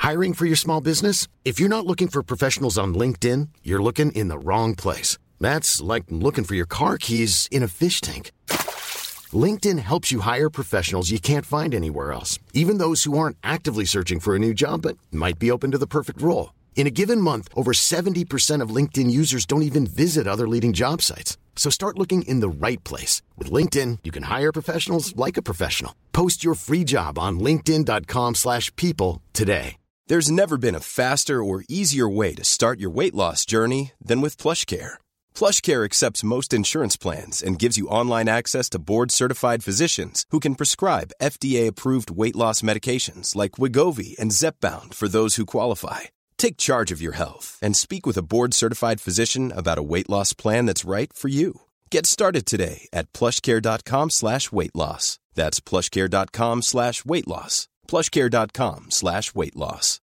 Hiring for your small business? If you're not looking for professionals on LinkedIn, you're looking in the wrong place. That's like looking for your car keys in a fish tank. LinkedIn helps you hire professionals you can't find anywhere else, even those who aren't actively searching for a new job but might be open to the perfect role. In a given month, over 70% of LinkedIn users don't even visit other leading job sites. So start looking in the right place. With LinkedIn, you can hire professionals like a professional. Post your free job on linkedin.com/people today. There's never been a faster or easier way to start your weight loss journey than with PlushCare. PlushCare accepts most insurance plans and gives you online access to board-certified physicians who can prescribe FDA-approved weight loss medications like Wegovy and Zepbound for those who qualify. Take charge of your health and speak with a board-certified physician about a weight loss plan that's right for you. Get started today at plushcare.com/weight loss. That's plushcare.com/weight loss. plushcare.com/weight loss.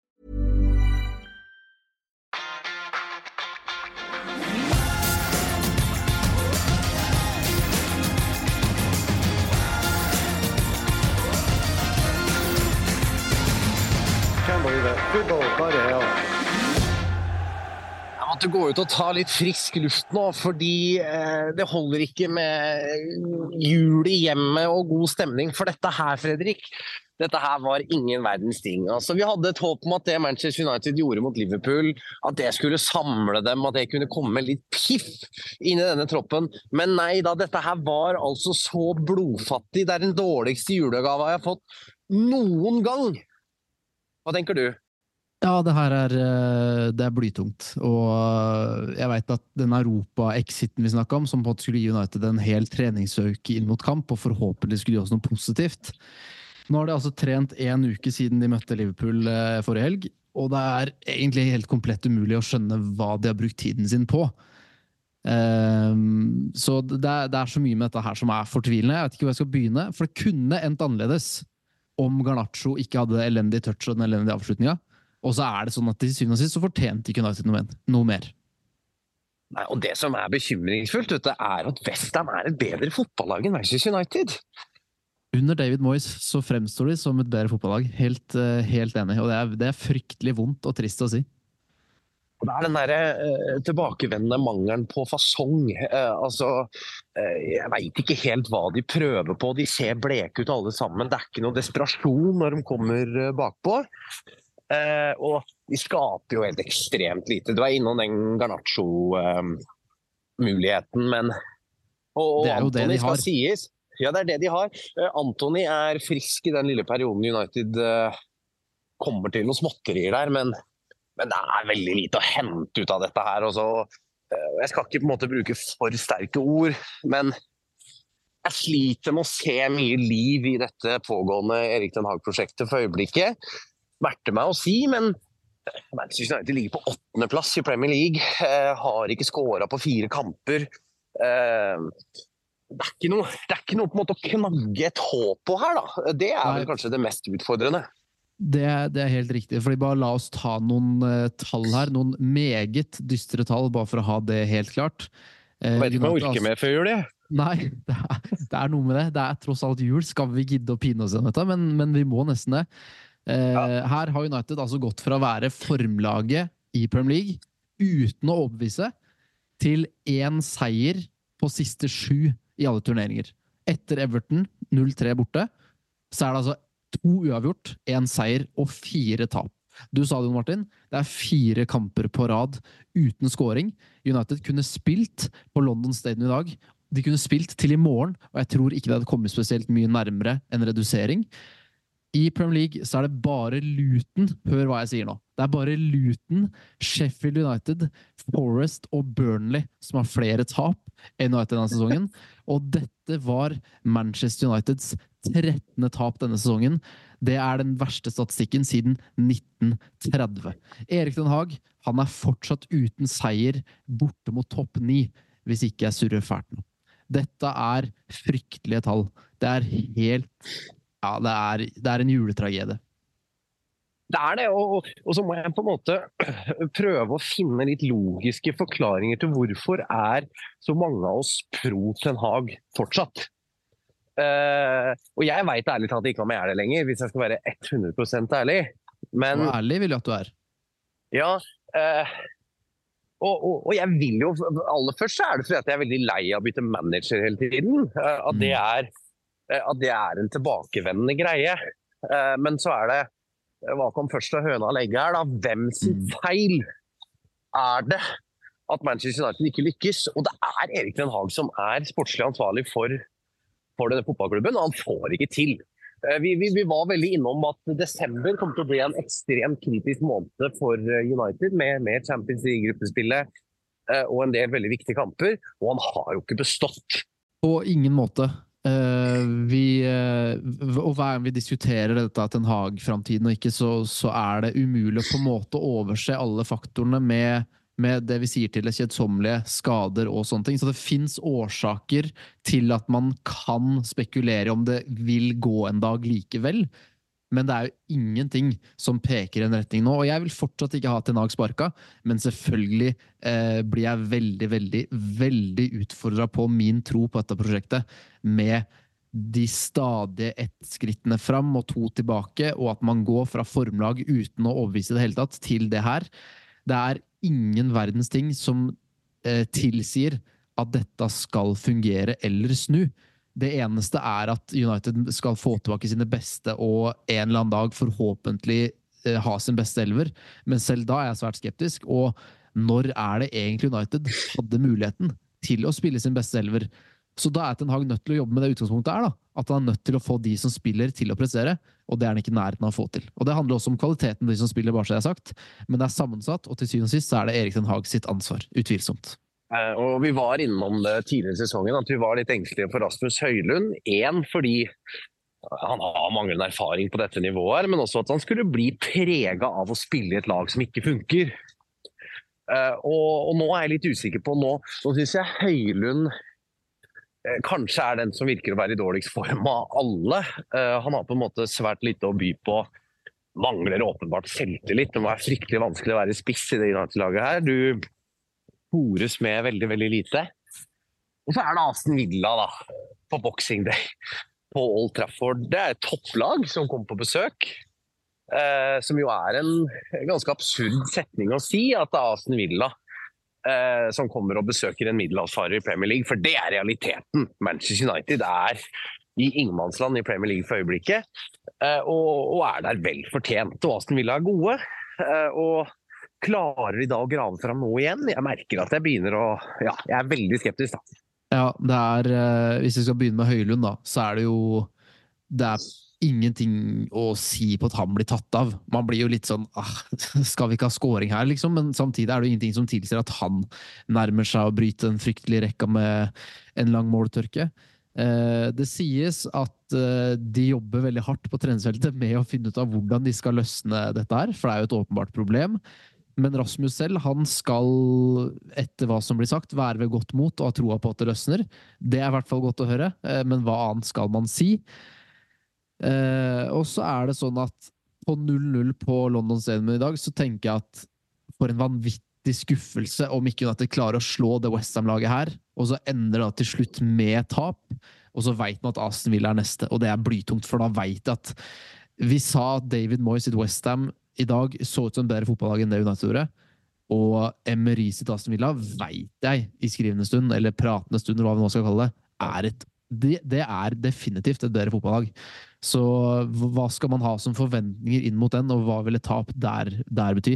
Can't believe it. Football, bloody hell. Jeg måtte gå ut og ta litt frisk luft nå, fordi det holder ikke med jul i hjemmet og god stemning. For dette her, Fredrik, dette her var ingen verdens ting. Altså, vi hadde et håp om at det Manchester United gjorde mot Liverpool, at det skulle samle dem, at det kunne komme litt piff inn i denne troppen. Men nei da, dette her var altså så blodfattig. Det er den dårligste julegava jeg har fått noen gang. Hva tenker du? Ja, det her det er blytungt, og jeg vet at den Europa-exiten vi snakket om, som på en måte skulle gi United en hel treningsøke inn mot kamp, og forhåpentlig skulle gi oss noe positivt. Nå har de altså trent en uke siden de møtte Liverpool forrige helg, og det er egentlig helt komplett umulig å skjønne hva de har brukt tiden sin på. Så det er så mye med dette her som er fortvilende. Jeg vet ikke hvor jeg skal begynne, for det kunne endt annerledes om Garnacho ikke hadde elendig touch og den elendige avslutningen. Og så er det sånn at til syvende og sist så fortjente ikke United noe mer. Nei, og det som er bekymringsfullt, vet du, er at West Ham er et bedre fotballag enn Manchester United. Under David Moyes så fremstår de som et bedre fotballag. Helt enig, og det er fryktelig vondt og trist å si. Og det er den der tilbakevendende mangelen på fasong. Jeg vet ikke helt hva de prøver på. De ser bleke ut alle sammen. Det er ikke noe desperasjon når de kommer bakpå. Og de skaper jo helt ekstremt lite. Du er innom den Garnacho-muligheten, men og det er jo Antony det de har. Skal sies. Ja, det er det de har. Antony er frisk i den lille perioden United kommer til noen småtterier der, men det er veldig lite å hente ut av dette her. Jeg skal ikke på en måte bruke for sterke ord, men jeg sliter med å se mye liv i dette pågående Erik Ten Hag-prosjektet for øyeblikket. Smerte meg å si, men Manchester United ligger på 8. plass i Premier League, har ikke skåret på 4 kamper. Det er ikke noe på en måte å knagge et håp på her, da. Det er vel kanskje det mest utfordrende. Det er helt riktig, fordi bare la oss ta noen tall her, noen meget dystre tall, bare for å ha det helt klart. Jeg vet ikke om jeg orker med før jul, jeg. Nei, det er noe med det. Det er tross alt jul. Skal vi gidde å pine oss gjennom dette? Men vi må nesten det. Her har United altså gått fra å være formlaget i Premier League uten å overbevise til 1 seier på siste 7 i alle turneringer. Etter Everton 0-3 borte, så er det altså 2 uavgjort, 1 seier og 4 tap. Du sa det, Martin, det er 4 kamper på rad uten scoring. United kunne spilt på London Stadium i dag. De kunne spilt til i morgen, og jeg tror ikke det hadde kommet spesielt mye nærmere en redusering. I Premier League så er det bare Luton, hør hva jeg sier nå. Det er bare Luton, Sheffield United, Forest og Burnley som har flere tap enn United denne sesongen. Og dette var Manchester Uniteds 13. tap denne sesongen. Det er den verste statistikken siden 1930. Erik Ten Hag, han er fortsatt uten seier borte mot topp 9, hvis ikke jeg surrer fælt nå. Dette er fryktelige tall. Det er helt... Ja, det er en juletragedie. Det er det, og så må jeg på en måte prøve å finne litt logiske forklaringer til hvorfor er så mange av oss pro Ten Hag fortsatt. Og jeg vet ærlig talt ikke om jeg er det lenger, hvis jeg skal være 100% ærlig. Men Og ærlig vil jeg at du ja, og jeg vil jo, aller først så det fordi at jeg veldig lei av å bytte manager hele tiden, at det en tilbakevendende greie. Men så det, hva kom først til høna og legge her da? Hvem sin feil det at Manchester United ikke lykkes? Og det Erik Ten Hag som sportslig ansvarlig for denne fotballklubben, og han får ikke til. Vi var veldig innom at desember kommer til å bli en ekstremt kritisk måned for United med Champions League-gruppespillet og en del veldig viktige kamper, og han har jo ikke bestått. På ingen måte. Og hver gang vi diskuterer dette Ten Hag-framtiden og ikke, så det umulig å på en måte overse alle faktorene med det vi sier til det kjedsommelige, skader og sånne ting. Så det finnes årsaker til at man kan spekulere om det vil gå en dag likevel, men det jo ingenting som peker i en retning nå. Og jeg vil fortsatt ikke ha Ten Hag sparka, men selvfølgelig blir jeg veldig, veldig, veldig utfordret på min tro på dette prosjektet, med de stadige skrittene fram og 2 tilbake, og at man går fra formlag uten å overbevise det hele tatt til det her. Det ingen verdens ting som tilsier at dette skal fungere eller snu. Det eneste at United skal få tilbake sine beste og en eller annen dag forhåpentlig ha sin beste elver, men selv da jeg svært skeptisk. Og når det egentlig United hadde muligheten til å spille sin beste elver? Så da Ten Hag nødt til å jobbe med det utgangspunktet da. At han nødt til å få de som spiller til å prestere, og det han ikke nærheten av å få til. Og det handler også om kvaliteten av de som spiller, bare så jeg har sagt, men det sammensatt, og til syvende og sist så det Erik Ten Hag sitt ansvar, utvilsomt. Og vi var innom det tidligere i sesongen, at vi var litt engstelige for Rasmus Højlund. Fordi han har manglende erfaring på dette nivået, men også at han skulle bli preget av å spille i et lag som ikke funker. Og nå jeg litt usikker på, nå synes jeg Højlund kanskje den som virker å være i dårligst form av alle. Han har på en måte svært lite å by på, mangler åpenbart selvtillit. Det må fryktelig vanskelig å være spiss i det United-laget her. Du hores med veldig, veldig lite. Og så det Aston Villa da, på Boxing Day på Old Trafford. Det et topplag som kom på besøk, som jo en ganske absurd setning å si, at det Aston Villa som kommer og besøker en middelhavsfarer i Premier League, for det realiteten. Manchester United i ingenmannsland i Premier League for øyeblikket, og der vel fortjent, og Aston Villa gode, og klarer de da å grave fram noe igjen? Jeg merker at jeg begynner å, jeg veldig skeptisk da. Ja, det hvis vi skal begynne med Højlund da, så det jo, det ingenting å si på at han blir tatt av. Man blir jo litt sånn, skal vi ikke ha scoring her liksom, men samtidig det jo ingenting som tilsier at han nærmer seg å bryte en fryktelig rekka med en lang måltørke. Det sies at de jobber veldig hardt på treningsfeltet med å finne ut av hvordan de skal løsne dette her, for det jo et åpenbart problem. Men Rasmus selv, han skal, etter hva som blir sagt, være ved godt mot og ha troa på at det løsner. Det I hvert fall godt å høre, men hva annet skal man si? Og så det sånn at på 0-0 på London Stadium I dag, så tenker jeg at for en vanvittig skuffelse om ikke United klarer å slå det West Ham-laget her, og så ender det til slutt med tap, og så vet man at Aston Villa neste, og det blytungt, for da vet jeg at vi sa at David Moyes sitt West Ham I dag så ut som en bedre fotballag enn det United gjorde, og Emery sitt Aston Villa vet jeg I skrivende stund, eller pratende stund, eller hva vi nå skal kalle det, det definitivt et bedre fotballag. Så hva skal man ha som forventninger inn mot den, og hva vil et tap der bety?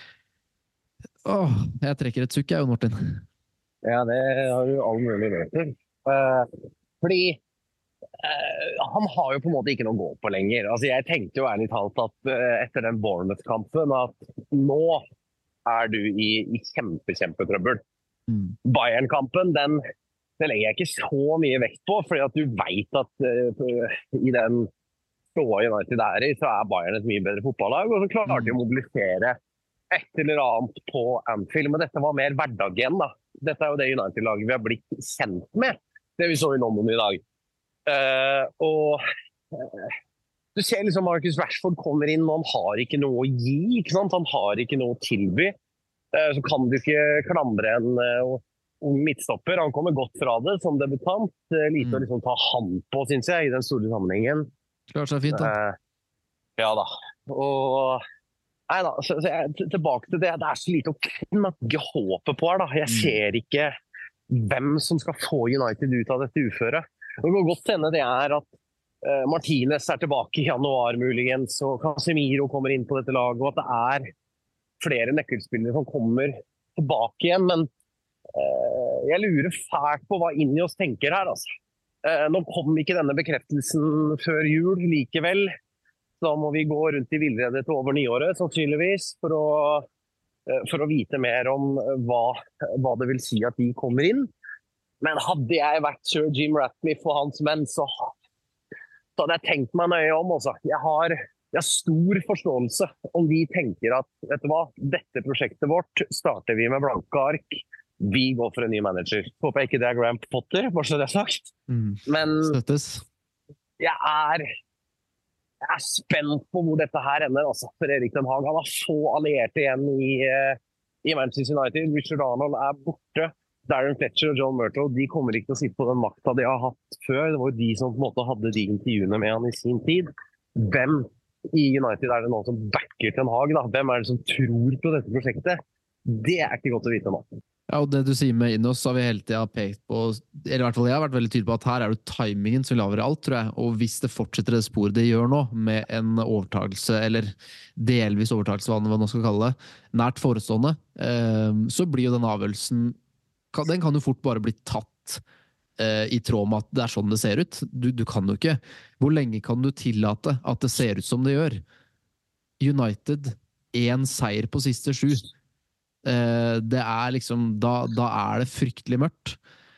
Jeg trekker et sukk, Jon Martin. Ja, det har du all mulig rett til. Fordi han har jo på en måte ikke noe å gå på lenger. Altså, jeg tenkte jo ærlig talt at etter den Bournemouth-kampen at nå du I kjempetrøbbel. Bayern-kampen, den legger jeg ikke så mye vekt på, fordi at du vet at I den ståa United I, så Bayern et mye bedre fotballag, og så klarte de å mobilisere et eller annet på Anfield, men dette var mer hverdagen da. Dette jo det United-laget vi har blitt kjent med, det vi så I London I dag. Du ser liksom Marcus Rashford kommer inn, og han har ikke noe å gi, ikke sant? Han har ikke noe å tilby. Så kan du ikke klandre en midtstopper. Han kommer godt fra det som debutant. Lite å liksom ta hand på, synes jeg, I den store sammenhengen. Klart seg fint da. Ja da. Og nei da, så jeg, tilbake til det. Det så lite å knagge håpet på her, da. Jeg ser ikke hvem som skal få United ut av dette uføret. Det går godt til henne det at Martinez tilbake i januar muligens, og Casemiro kommer inn på dette laget, og at det flere nøkkelspillere som kommer tilbake igjen. Men jeg lurer fælt på hva inni oss tenker her, altså. Nå kom ikke denne bekreftelsen før jul likevel. Da må vi gå rundt i villrede til over nyåret, sannsynligvis, for å vite mer om hva det vil si at de kommer inn. Men hadde jeg vært Sir Jim Ratcliffe og hans menn, så hadde jeg tenkt meg nøye om. Også. Jeg har stor forståelse om de tenker at, vet du hva, dette prosjektet vårt starter vi med blanke ark. Vi går for en ny manager. Håper jeg ikke det Graham Potter, bare så det sagt. Men jeg spent på hvor dette her ender. Altså, for Erik Ten Hag, han har få allierte igjen i Manchester United. Richard Arnold borte. Darren Fletcher og John Murtaugh, de kommer ikke til å sitte på den makta de har hatt før. Det var jo de som på en måte hadde de intervjuene med han i sin tid. Hvem i United det nå som backer Ten Hag? Da? Hvem det som tror på dette prosjektet? Det ikke godt å vite nå. Ja, og det du sier med Ineos, har vi hele tiden pekt på, eller i hvert fall jeg har vært veldig tydelig på at her det timingen som laver alt, tror jeg. Og hvis det fortsetter det sporet det gjør nå, med en overtagelse, eller delvis overtagelse, hva man nå skal kalle det, nært forestående, så blir jo den avgjørelsen den kan jo fort bare bli tatt i tråd med at det sånn det ser ut. Du kan jo ikke. Hvor lenge kan du tillate at det ser ut som det gjør? United, 1 seier på siste 7. Det liksom, da det fryktelig mørkt.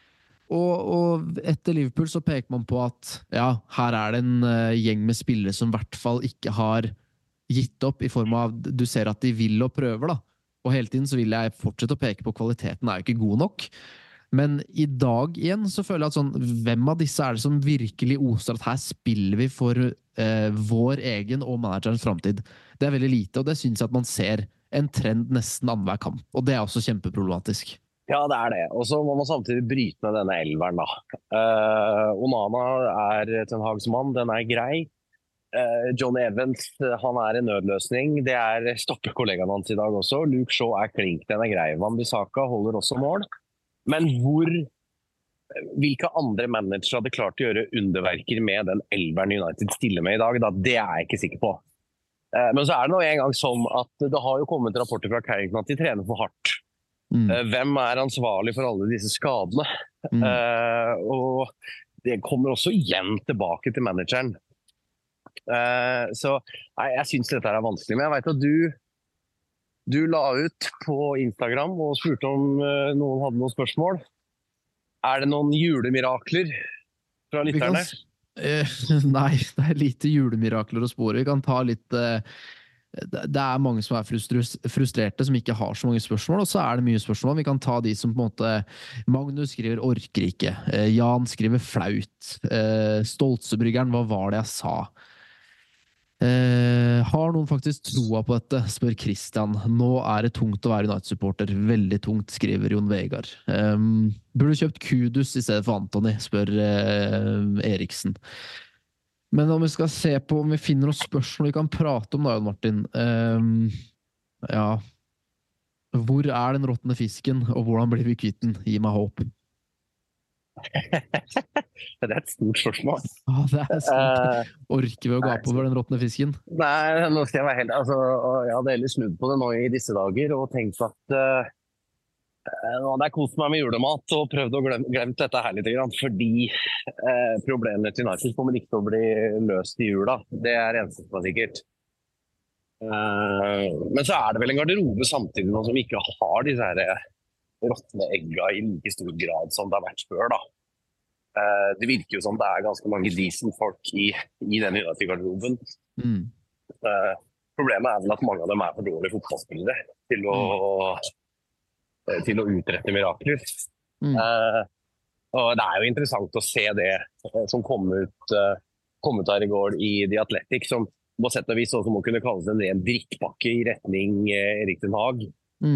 Og etter Liverpool så peker man på at ja, her det en gjeng med spillere som i hvert fall ikke har gitt opp, i form av du ser at de vil og prøver da. Og hele tiden så vil jeg fortsette å peke på kvaliteten jo ikke god nok. Men i dag igjen så føler jeg at sånn, hvem av disse det som virkelig oser at her spiller vi for vår egen og managerens fremtid? Det veldig lite, og det synes jeg at man ser en trend nesten annenhver kamp. Og det også kjempeproblematisk. Ja, det det. Og så må man samtidig bryte ned denne elveren da. Onana Ten Hags mann, den grei. John Evans, han en nødløsning. Det stopper kollegaen hans i dag også. Luke Shaw klink, den grei. Wan-Bissaka holder også mål. Men hvilke andre managere hadde klart å gjøre underverker med den elveren United stiller med i dag? Da? Det jeg ikke sikker på. Men så det nå en gang sånn at det har jo kommet rapporter fra Carrington at de trener for hardt. Hvem ansvarlig for alle disse skadene? Og det kommer også igjen tilbake til manageren. Så jeg synes dette vanskelig, men jeg vet at du la ut på Instagram og spurte om noen hadde noen spørsmål. Det noen julemirakler fra lytterne? Nei, det lite julemirakler å spore. Vi kan ta litt det mange som frustrerte som ikke har så mange spørsmål, og så det mye spørsmål. Vi kan ta de som på en måte Magnus skriver orker ikke, Jan skriver flaut, Stoltsebryggeren, hva var det jeg sa? Har noen faktisk troa på dette, spør Christian. Nå det tungt å være United-supporter. Veldig tungt, skriver Jon Vegard. Burde kjøpt Kudus i stedet for Antony, spør Eriksen. Men om vi skal se på om vi finner noen spørsmål vi kan prate om da, Jan Martin. Ja. Hvor den råttende fisken, og hvordan blir vi kvitt den? Gi meg håp. Det et stort spørsmål. Det stort. Orker vi å gape over den råttende fisken? Nei, nå skal jeg være helt jeg hadde heller snudd på det nå i disse dager og tenkt at nå hadde jeg kost meg med julemat og prøvd å glemme dette her litt, fordi problemene til United kommer ikke til å bli løst i jula. Det det eneste som sikkert. Men så det vel en garderobe samtidig nå som ikke har disse her råttende egga i like stor grad som det har vært før da. Det virker jo som det ganske mange decent folk i den United-garderoben. Problemet vel at mange av dem for dårlige fotballspillere til å utrette mirakler. Og det jo interessant å se det som kom ut her i går i The Athletic, som på sett og vis også må kunne kalles en ren drittpakke i retning Erik Ten Hag.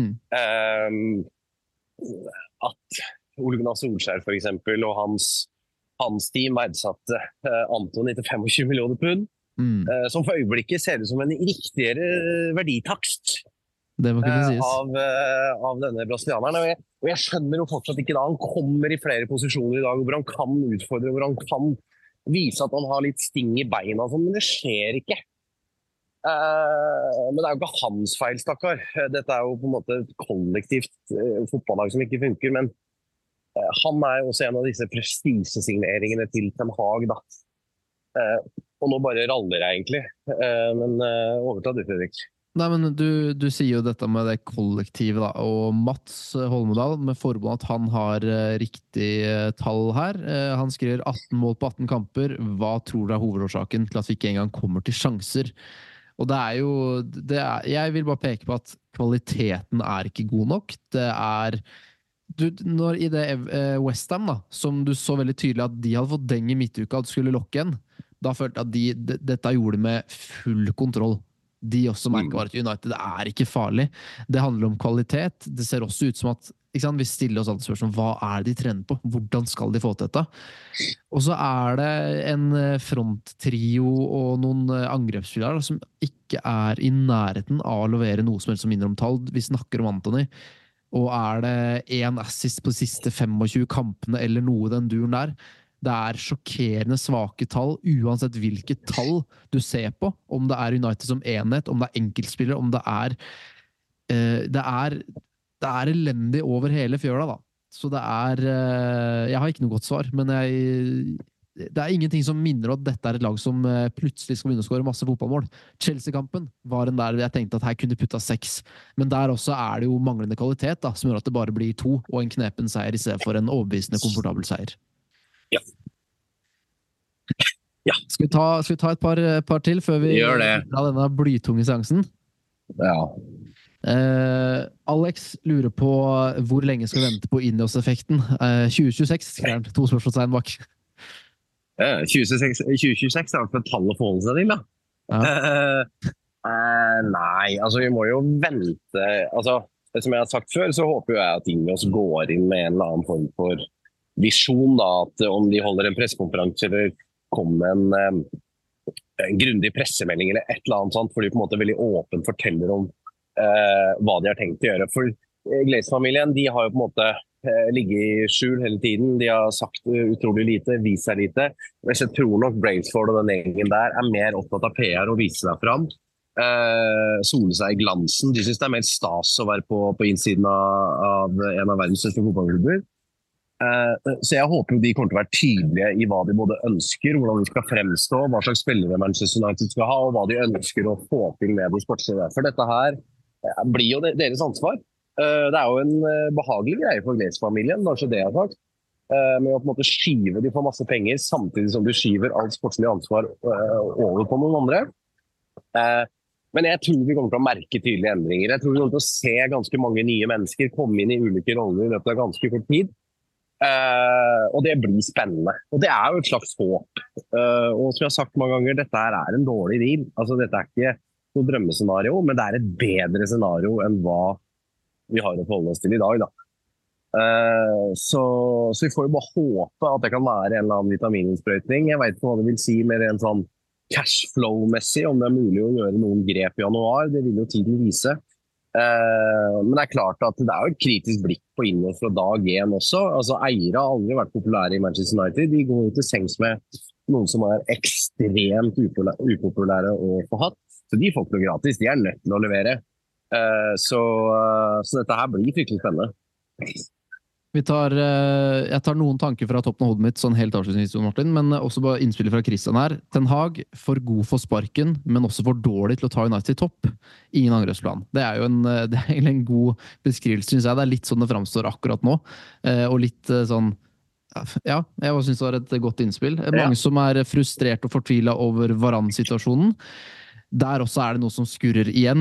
At Ole Gunnar Solskjær for eksempel og hans team verdsatte Antony til 25 millioner pund. som for øyeblikket ser ut som en riktigere verditakst Det må kunne sies. av denne brasilianeren. Og jeg skjønner jo fortsatt ikke da han kommer i flere posisjoner i dag, hvor han kan utfordre, hvor han kan vise at han har litt sting i beina, men det skjer ikke. Men det er jo ikke hans feil, stakkar. Dette er jo på en måte et kollektivt fotballag som ikke funker, men han er jo også en av disse prestisjesigneringene til Ten Hag, da. Og nå bare raller jeg egentlig, men overta du, Fredrik. Nei, men du sier jo dette med det kollektivet da, og Mats Holmedal med forbund at han har riktig tall her. Han skriver 18 mål på 18 kamper. Hva tror du er hovedårsaken til at vi ikke engang kommer til sjanser? Og det er jo, jeg vil bare peke på at kvaliteten er ikke god nok. Det er, når i det West Ham da, som du så veldig tydelig at de hadde fått deng i midtuka at du skulle lokke en, da følte jeg at dette gjorde med full kontroll. De også merker at United er ikke farlig. Det handler om kvalitet. Det ser også ut som at vi stiller oss alltid spørsmål, hva er det de trener på? Hvordan skal de få til dette? Og så er det en fronttrio og noen angrepsspillere som ikke er i nærheten av å levere noe som helst som minner om tall. Vi snakker om Antony. Og er det en assist på de siste 25 kampene eller noe den duren der? Det er sjokkerende svake tall, uansett hvilket tall du ser på, om det er United som enhet, om det er enkeltspillere, om det er elendig over hele fjøla da. Så det er, jeg har ikke noe godt svar, men det er ingenting som minner om at dette er et lag som plutselig skal begynne å skåre masse fotballmål. Chelsea-kampen var en der jeg tenkte at her kunne putta 6, men der også er det jo manglende kvalitet da, som gjør at det bare blir 2, og en knepen seier i stedet for en overbevisende, komfortabel seier. Ja. Skal vi ta et par til før vi gjør denne blytunge seansen? Ja. Alex lurer på hvor lenge skal vi vente på Ineos-effekten. 2026 skrev han, 2 spørsmålstegn bak. 2026 er det for et tall å forholde seg til, da. Ja. Nei, altså vi må jo vente. Altså, som jeg har sagt før, så håper jeg at Ineos går inn med en eller annen form for visjon da, at om de holder en pressekonferanse eller kommer med en grundig pressemelding eller et eller annet sånt, hvor de på en måte veldig åpent forteller om hva de har tenkt å gjøre. For Glaze-familien, de har jo på en måte ligget i skjul hele tiden. De har sagt utrolig lite, vist seg lite. Men jeg tror nok Brailsford og den gjengen der er mer opptatt av PR og vise seg fram. Sole seg i glansen. De synes det er mer stas å være på innsiden av en av verdens største fotballklubber. Så jeg håper de kommer til å være tydelige i hva de både ønsker, hvordan de skal fremstå, hva slags spillere Manchester United skal ha, og hva de ønsker å få til med de sportslige. For dette her blir jo deres ansvar. Det er jo en behagelig greie for Glaze-familien, kanskje det jeg har sagt, med å på en måte skyve de for masse penger, samtidig som du skyver alt sportslig ansvar over på noen andre. Men jeg tror vi kommer til å merke tydelige endringer. Jeg tror vi kommer til å se ganske mange nye mennesker komme inn i ulike roller i løpet av ganske kort tid. Og det blir spennende. Og det er jo et slags håp. Og som jeg har sagt mange ganger, dette her er en dårlig deal. Altså, dette er ikke noe drømmescenario, men det er et bedre scenario enn hva vi har å forholde oss til i dag, da. Så vi får jo bare håpe at det kan være en eller annen vitamininnsprøytning. Jeg vet ikke hva det vil si med en sånn cashflow-messig, om det er mulig å gjøre noen grep i januar. Det vil jo tiden vise. Men det er klart at det er jo et kritisk blikk på Ineos fra dag 1 også. Altså, eiere har aldri vært populære i Manchester United. De går jo til sengs med noen som er ekstremt upopulære å få hatt. Så de får ikke noe gratis. De er nødt til å levere. Så dette her blir fryktelig spennende. Jeg tar noen tanker fra toppen av hodet mitt, sånn helt avslutningsvis, Martin, men også bare innspillet fra Christian her. Ten Hag for god for sparken, men også for dårlig til å ta United i topp. Ingen angrepsplan. Det er jo en god beskrivelse, synes jeg. Det er litt sånn det fremstår akkurat nå. Og litt sånn, ja, jeg synes det var et godt innspill. Mange som er frustrert og fortvilet over Varane-situasjonen. Der også er det noe som skurrer igjen.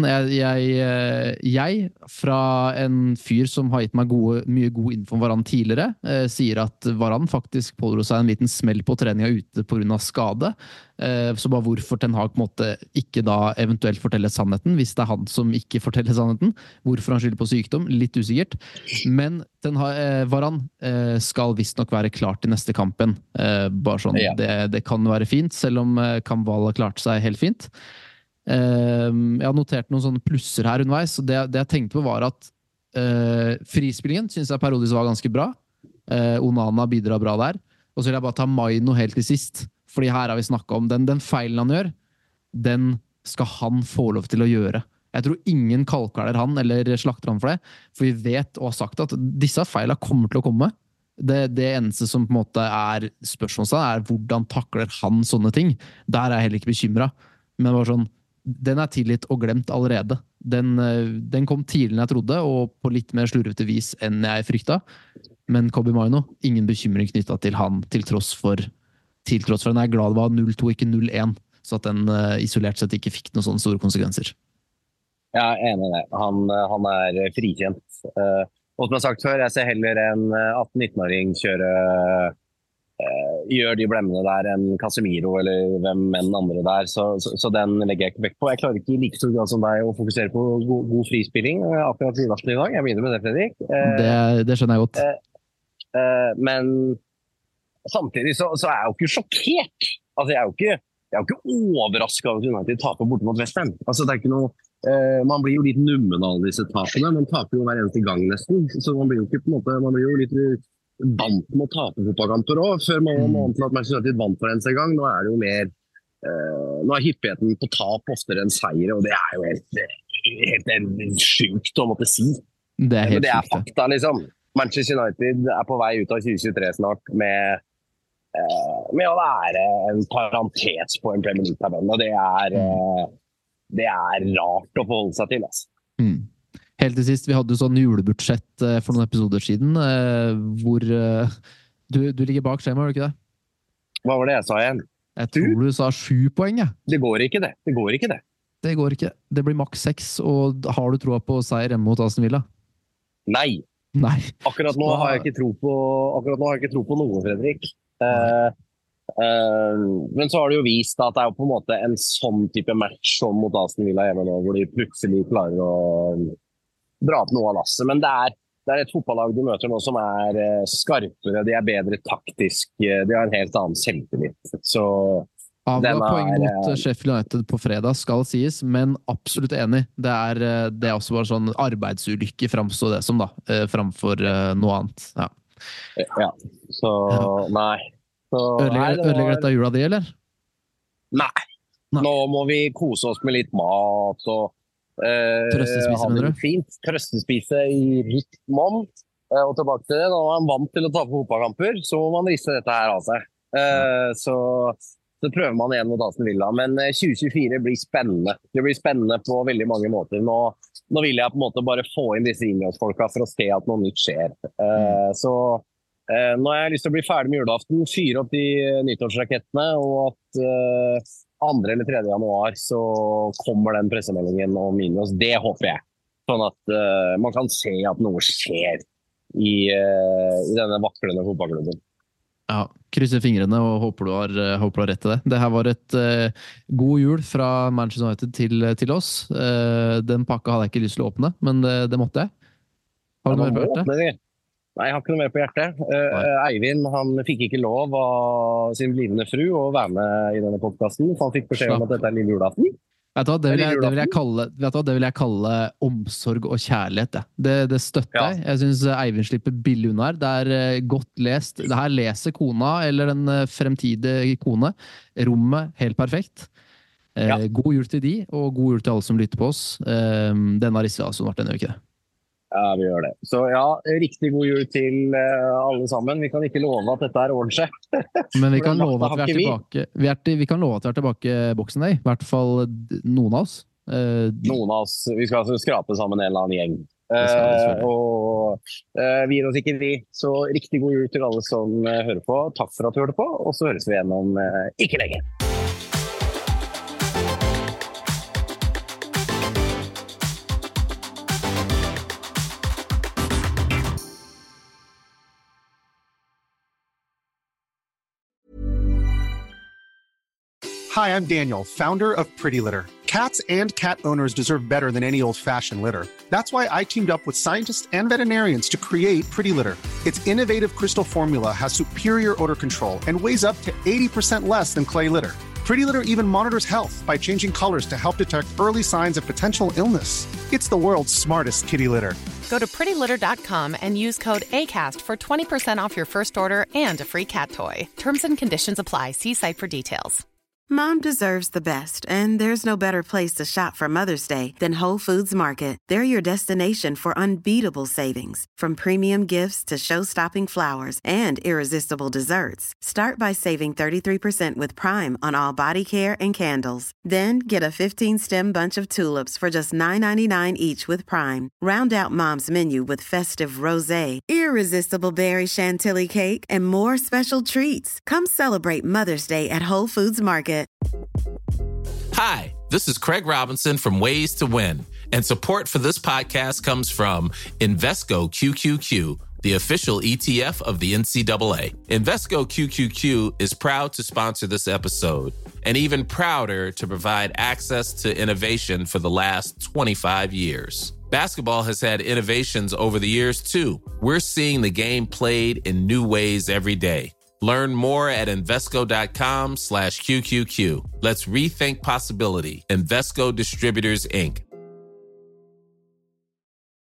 Jeg fra en fyr som har gitt meg mye god info om Varane tidligere, sier at Varane faktisk pådro seg en liten smell på treninga ute på grunn av skade. Så bare hvorfor Ten Hag på en måte ikke da eventuelt forteller sannheten, hvis det han som ikke forteller sannheten. Hvorfor han skylder på sykdom, litt usikkert. Men Varane skal visst nok være klar til neste kampen. Bare sånn, det kan være fint, selv om Kambal har klart seg helt fint. Jeg har notert noen sånne plusser her underveis, og det jeg tenkte på var at frispillingen synes jeg periodisk var ganske bra. Onana bidrar bra der. Og så vil jeg bare ta Maino helt til sist. Fordi her har vi snakket om den feilen han gjør, den skal han få lov til å gjøre. Jeg tror ingen kalkaler han eller slakter han for det, for vi vet og har sagt at disse feilene kommer til å komme. Det eneste som på en måte spørsmålstegn hvordan takler han sånne ting. Der jeg heller ikke bekymret. Men bare sånn, den tilgitt og glemt allerede. Den kom tidligere enn jeg trodde, og på litt mer slurvete vis enn jeg frykta. Men Kobbie Mainoo, ingen bekymring knyttet til han, til tross for den er glad det var 0-2, ikke 0-1, så at den isolert sett ikke fikk noen sånne store konsekvenser. Jeg enig i det. Han frikjent. Og som jeg har sagt før, jeg ser heller en 18-19-åring gjør de blemmene der enn Casemiro eller hvem enn andre der, så den legger jeg ikke vekt på. Jeg klarer ikke i like stor grad som deg å fokusere på god frispilling akkurat i Liverpool i dag. Jeg begynner med det, Fredrik. Det skjønner jeg godt. Men samtidig så jeg jo ikke sjokkert. Altså, jeg jo ikke overrasket av at United taper borte mot West Ham. Altså, det ikke noe man blir jo litt nummen av disse tapene. Man taper jo hver eneste gang nesten. Så man blir jo ikke på en måte, man blir jo litt vant med å tape fotballkamper også. Før man var vant til at Manchester United vant for eneste gang. Nå det jo mer nå hyppigheten på tap oftere enn seier, og det jo helt sjukt å måtte si. Det helt det sjukt. Fakta, liksom. Manchester United på vei ut av 2023 snart med å være en parentes på en Premier League-tabell, og det rart å forholde seg til. Altså. Helt til sist, vi hadde jo sånn julebudsjett for noen episoder siden, hvor du ligger bak skjema, har du ikke det? Hva var det jeg sa igjen? Jeg tror du sa 7 poeng, ja. Det går ikke det. Det går ikke. Det blir maks 6, og har du troa på seier hjemme mot Aston Villa? Nei. Akkurat nå har jeg ikke tro på noe, Fredrik. Men så har det jo vist at det jo på en måte en sånn type match som mot Aston Villa hjemme nå, hvor de plutselig klarer å dra opp noe av lasset. Men det er et fotballag de møter nå som skarpere, de bedre taktisk, de har en helt annen selvtillit. Så avga poeng mot Sheffield United på fredag skal sies, men absolutt enig. Det er også bare sånn arbeidsulykke framstår det som da, framfor noe annet. Ja, så nei. Ødelegger dette jula di, eller? Nei. Nå må vi kose oss med litt mat og trøstespise, mener du? Fint. Trøstespise i rikt monn. Og tilbake til det, når man vant til å ta på fotballkamper, så må man riste dette her av seg. Så prøver man igjen mot Aston Villa. Men 2024 blir spennende. Det blir spennende på veldig mange måter. Nå vil jeg på en måte bare få inn disse innholdsfolka for å se at noe nytt skjer. Så nå har jeg lyst til å bli ferdig med julaften, fyre opp de nyttårsrakettene, og at 2. eller 3. januar så kommer den pressemeldingen om minus. Det håper jeg. Sånn at man kan se at noe skjer i denne vaklende fotballklubben. Ja, krysser fingrene og håper du har rett til det. Det her var et god jul fra Manchester United til oss. Den pakka hadde jeg ikke lyst til å åpne, men det måtte jeg. Har du noe mer på hjertet? Nei, jeg har ikke noe mer på hjertet. Eivind, han fikk ikke lov av sin blivende fru å være med i denne podcasten. Han fikk beskjed om at dette lille julaften. Vet du hva, det vil jeg kalle omsorg og kjærlighet. Det støtter jeg. Jeg synes Eivind slipper billig unna her. Det godt lest. Det her leser kona, eller den fremtidige kone. Rommet helt perfekt. God jul til de, og god jul til alle som lytter på oss. Denne rister altså vært denne uke. Ja, vi gjør det. Så ja, riktig god jul til alle sammen. Vi kan ikke love at dette ordner seg. Men vi kan love at vi tilbake. Vi kan love at vi tilbake i boksen, i hvert fall noen av oss. Noen av oss. Vi skal altså skrape sammen en eller annen gjeng. Og vi gir oss ikke vi. Så riktig god jul til alle som hører på. Takk for at du hørte på, og så høres vi igjen om ikke lenge. Hi, I'm Daniel, founder of Pretty Litter. Cats and cat owners deserve better than any old-fashioned litter. That's why I teamed up with scientists and veterinarians to create Pretty Litter. Its innovative crystal formula has superior odor control and weighs up to 80% less than clay litter. Pretty Litter even monitors health by changing colors to help detect early signs of potential illness. It's the world's smartest kitty litter. Go to prettylitter.com and use code ACAST for 20% off your first order and a free cat toy. Terms and conditions apply. See site for details. Mom deserves the best, and there's no better place to shop for Mother's Day than Whole Foods Market. They're your destination for unbeatable savings, from premium gifts to show-stopping flowers and irresistible desserts. Start by saving 33% with Prime on all body care and candles. Then get a 15-stem bunch of tulips for just $9.99 each with Prime. Round out Mom's menu with festive rosé, irresistible berry chantilly cake, and more special treats. Come celebrate Mother's Day at Whole Foods Market. Hi, this is Craig Robinson from Ways to Win, and support for this podcast comes from Invesco QQQ, the official ETF of the NCAA. Invesco QQQ is proud to sponsor this episode, and even prouder to provide access to innovation for the last 25 years. Basketball has had innovations over the years, too. We're seeing the game played in new ways every day. Learn more at Invesco.com/QQQ. Let's rethink possibility. Invesco Distributors, Inc.